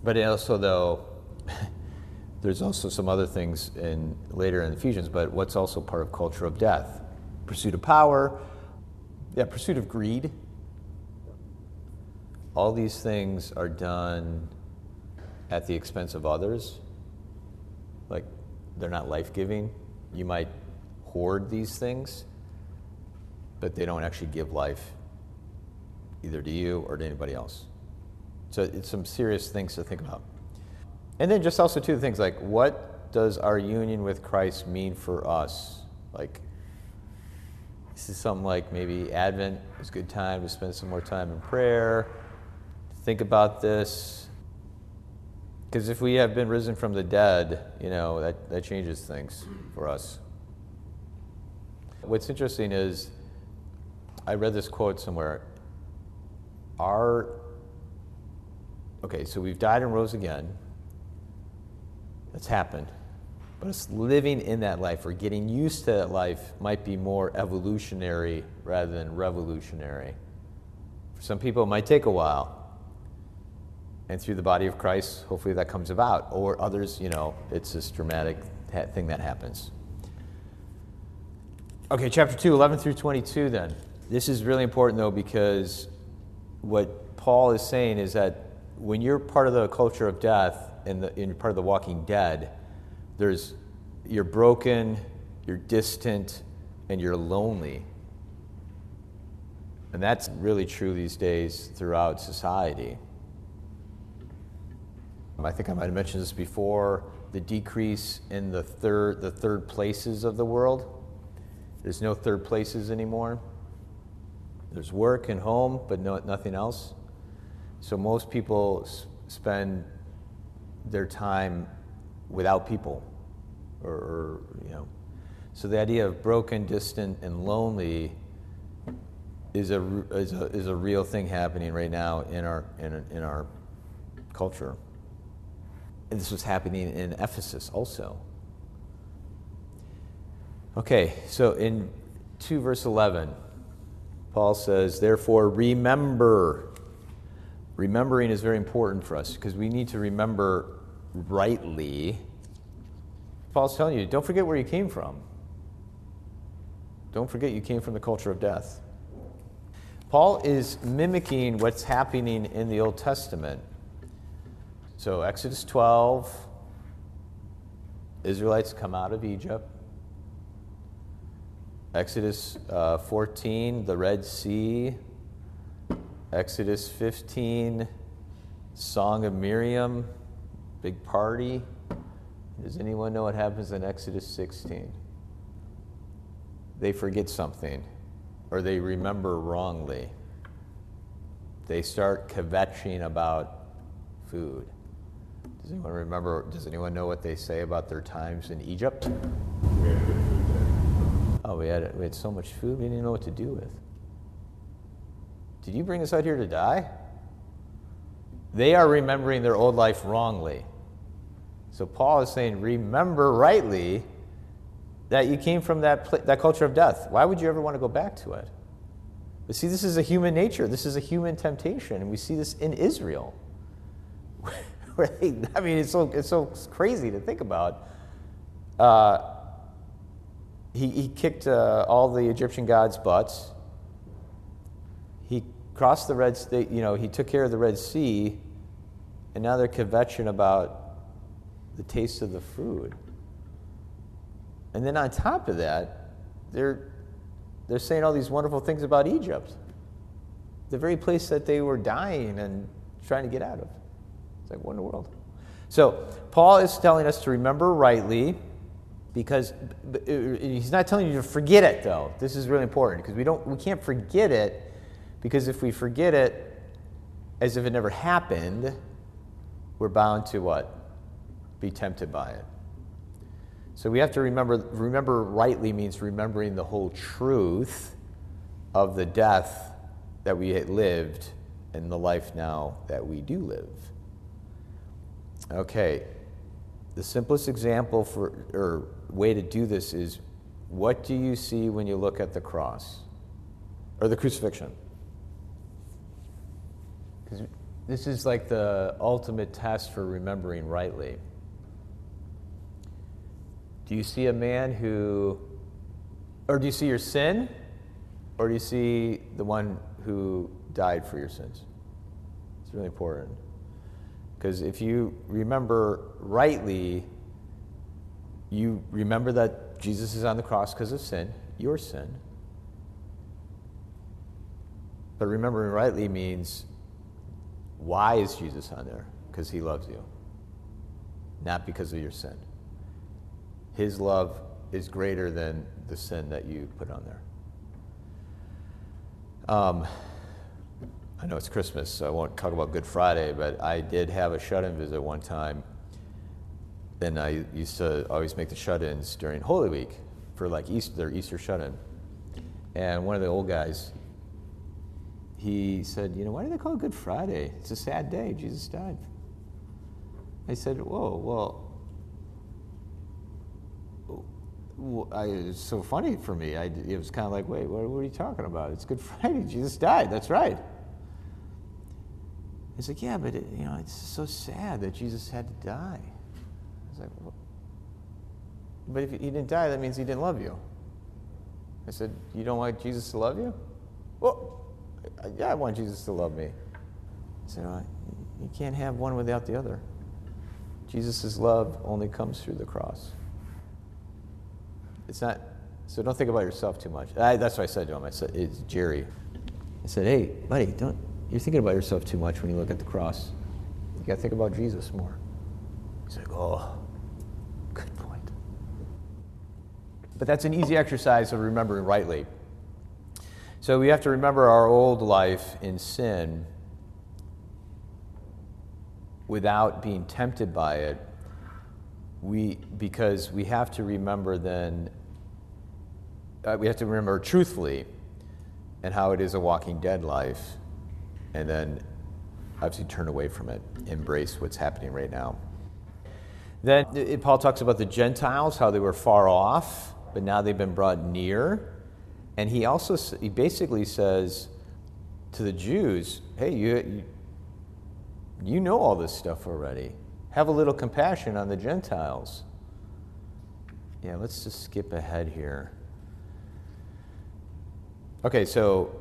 But also, though, there's also some other things later in Ephesians, but what's also part of culture of death? Pursuit of power, pursuit of greed. All these things are done at the expense of others. Like, they're not life-giving. You might hoard these things, but they don't actually give life either to you or to anybody else. So it's some serious things to think about. And then just also two things like, what does our union with Christ mean for us? Like, this is something like maybe Advent is a good time to spend some more time in prayer. Think about this. Because if we have been risen from the dead, that changes things for us. What's interesting is, I read this quote somewhere. So we've died and rose again. That's happened. But us living in that life or getting used to that life might be more evolutionary rather than revolutionary. For some people, it might take a while. And through the body of Christ, hopefully that comes about. Or others, it's this dramatic thing that happens. Okay, chapter 2, 11 through 22 then. This is really important, though, because what Paul is saying is that when you're part of the culture of death and you're part of the walking dead, you're broken, you're distant, and you're lonely. And that's really true these days throughout society. I think I might have mentioned this before, the decrease in the third places of the world. There's no third places anymore. There's work and home, but nothing else. So most people spend their time without people, So the idea of broken, distant, and lonely is a real thing happening right now in our culture. And this was happening in Ephesus also. Okay, so in 2 verse 11, Paul says, therefore remember. Remembering is very important for us because we need to remember rightly. Paul's telling you, don't forget where you came from. Don't forget you came from the culture of death. Paul is mimicking what's happening in the Old Testament. So Exodus 12, Israelites come out of Egypt. Exodus 14, the Red Sea. Exodus 15, Song of Miriam, big party. Does anyone know what happens in Exodus 16? They forget something, or they remember wrongly. They start kvetching about food. Does anyone remember? Does anyone know what they say about their times in Egypt? We had good food there. Oh, we had so much food we didn't know what to do with. Did you bring us out here to die? They are remembering their old life wrongly. So Paul is saying, remember rightly that you came from that culture of death. Why would you ever want to go back to it? But see, this is a human nature. This is a human temptation, and we see this in Israel. It's so crazy to think about. He kicked all the Egyptian gods' butts. He crossed the Red Sea, he took care of the Red Sea, and now they're kvetching about the taste of the food. And then on top of that, they're saying all these wonderful things about Egypt, the very place that they were dying and trying to get out of. It's like, what in the world? So Paul is telling us to remember rightly, because he's not telling you to forget it, though. This is really important, because we can't forget it, because if we forget it as if it never happened, we're bound to what? Be tempted by it. So we have to remember rightly means remembering the whole truth of the death that we had lived and the life now that we do live. Okay, the simplest example or way to do this is, what do you see when you look at the cross or the crucifixion? Because This is like the ultimate test for remembering rightly. Do you see a man or do you see your sin, or do you see the one who died for your sins? It's really important. Because if you remember rightly, you remember that Jesus is on the cross because of sin, your sin. But remembering rightly means, why is Jesus on there? Because he loves you, not because of your sin. His love is greater than the sin that you put on there. I know it's Christmas, so I won't talk about Good Friday, but I did have a shut-in visit one time, and I used to always make the shut-ins during Holy Week for like their Easter shut-in. And one of the old guys, he said, why do they call it Good Friday? It's a sad day. Jesus died. I said, whoa, it's so funny for me. It was kind of like, wait, what are you talking about? It's Good Friday. Jesus died. That's right. He's like, yeah, but it's so sad that Jesus had to die. I was like, well, but if he didn't die, that means he didn't love you. I said, you don't want Jesus to love you? Well, yeah, I want Jesus to love me. I said, you can't have one without the other. Jesus' love only comes through the cross. It's not, so don't think about yourself too much. That's what I said to him. I said, it's Jerry. I said, hey, buddy, you're thinking about yourself too much when you look at the cross. You got to think about Jesus more. He's like, oh, good point. But that's an easy exercise of remembering rightly. So we have to remember our old life in sin without being tempted by it. Because we have to remember then, we have to remember truthfully and how it is a walking dead life, and then obviously turn away from it, embrace what's happening right now. Then Paul talks about the Gentiles, how they were far off, but now they've been brought near. And he basically says to the Jews, hey, you know all this stuff already. Have a little compassion on the Gentiles. Yeah, let's just skip ahead here. Okay, so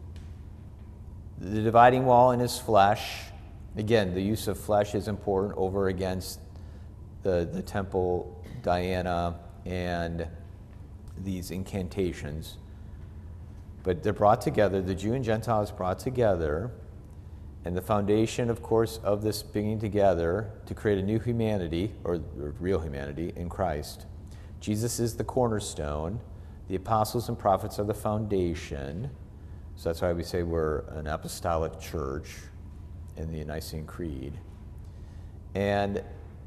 the dividing wall in his flesh. Again, the use of flesh is important over against the temple, Diana, and these incantations. But they're brought together, the Jew and Gentiles brought together, and the foundation, of course, of this bringing together to create a new humanity, or real humanity, in Christ. Jesus is the cornerstone. The apostles and prophets are the foundation. So that's why we say we're an apostolic church in the Nicene Creed. And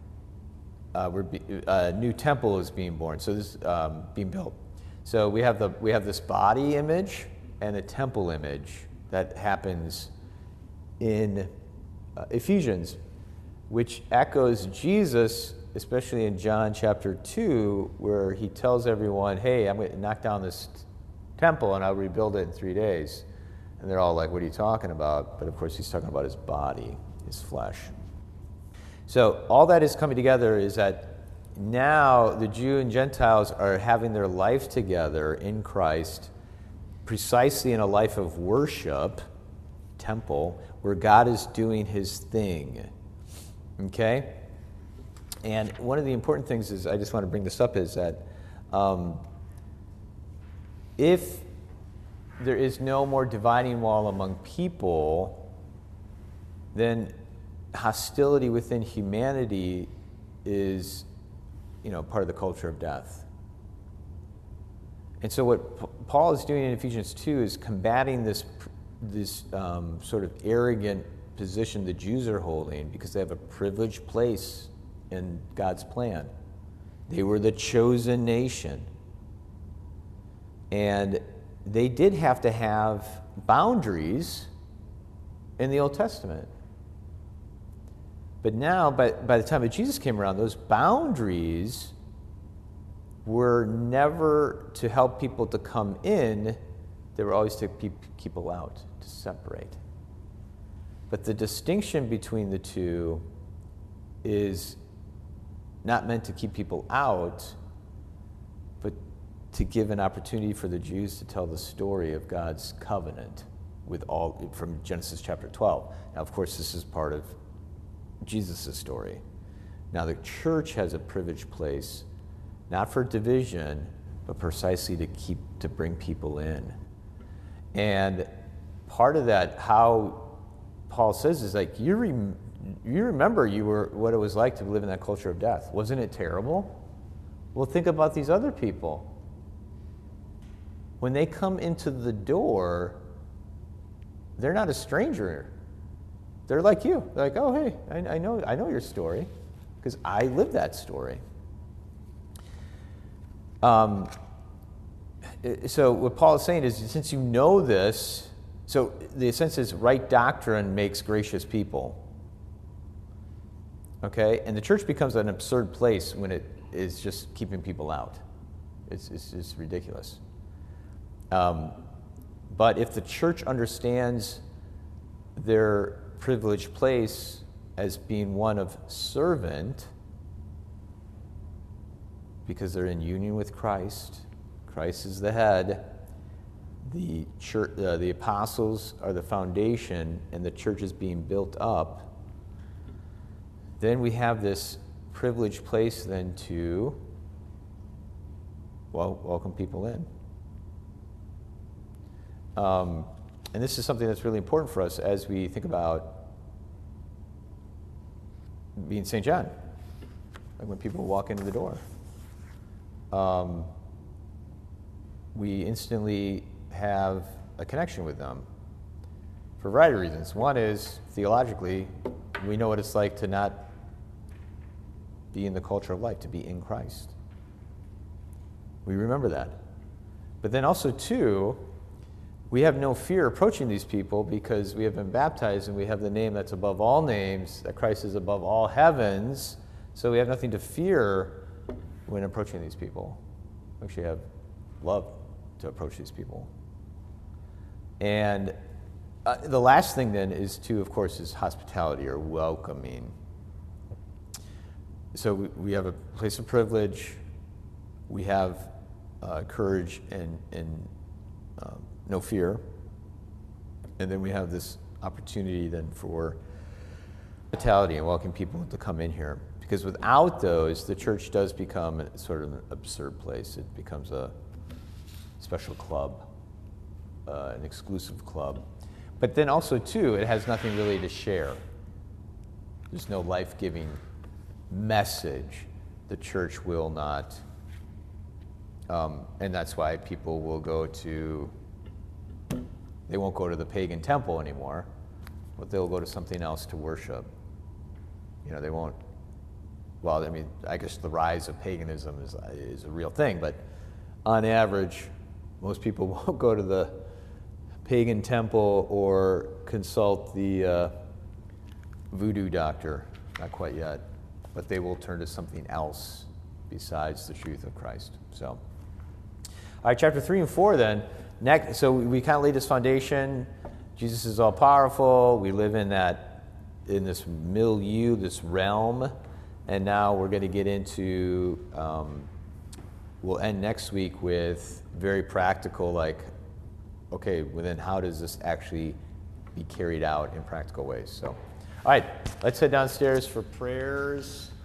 a new temple is being born. So this is being built. So we have this body image and a temple image that happens in Ephesians, which echoes Jesus, especially in John chapter 2, where he tells everyone, hey, I'm going to knock down this temple and I'll rebuild it in 3 days. And they're all like, what are you talking about? But of course he's talking about his body, his flesh. So all that is coming together is that now the Jew and Gentiles are having their life together in Christ, precisely in a life of worship, temple, where God is doing his thing. Okay? And one of the important things is, I just want to bring this up, is that if there is no more dividing wall among people, then hostility within humanity is, part of the culture of death. And so what Paul is doing in Ephesians 2 is combating this sort of arrogant position the Jews are holding, because they have a privileged place in God's plan. They were the chosen nation. And they did have to have boundaries in the Old Testament. But now, by the time that Jesus came around, those boundaries were never to help people to come in. They were always to keep people out, to separate. But the distinction between the two is not meant to keep people out, but to give an opportunity for the Jews to tell the story of God's covenant with all, from Genesis chapter 12. Now, of course, this is part of Jesus' story. Now, the church has a privileged place, not for division, but precisely to bring people in. And part of that, how Paul says, is like, you remember what it was like to live in that culture of death. Wasn't it terrible? Well, think about these other people. When they come into the door, they're not a stranger. They're like you. They're like, oh, hey, I know your story, because I lived that story. So what Paul is saying is, since you know this, so the sense is right doctrine makes gracious people. Okay? And the church becomes an absurd place when it is just keeping people out. It's just ridiculous. But if the church understands their privileged place as being one of servant, because they're in union with Christ, Christ is the head, the church, the apostles are the foundation, and the church is being built up, then we have this privileged place then to, welcome people in. And this is something that's really important for us as we think about being St. John, like when people walk into the door. We instantly have a connection with them for a variety of reasons. One is, theologically, we know what it's like to not be in the culture of life, to be in Christ. We remember that. But then also, two, we have no fear approaching these people because we have been baptized and we have the name that's above all names, that Christ is above all heavens, so we have nothing to fear when approaching these people. We actually have love to approach these people. And the last thing then is, too, of course, is hospitality or welcoming. So we have a place of privilege, we have courage and no fear, and then we have this opportunity then for hospitality and welcoming people to come in here. Because without those, the church does become sort of an absurd place. It becomes a special club, an exclusive club. But then also, too, it has nothing really to share. There's no life-giving message. The church will not, and that's why people will they won't go to the pagan temple anymore, but they'll go to something else to worship. They won't. Well, I mean, I guess the rise of paganism is a real thing, but on average, most people won't go to the pagan temple or consult the voodoo doctor, not quite yet, but they will turn to something else besides the truth of Christ. So, all right, chapter 3 and 4 then. Next, so we kind of laid this foundation. Jesus is all powerful. We live in this milieu, this realm. And now we're going to get into, we'll end next week with very practical, okay, well then how does this actually be carried out in practical ways? So, all right, let's head downstairs for prayers.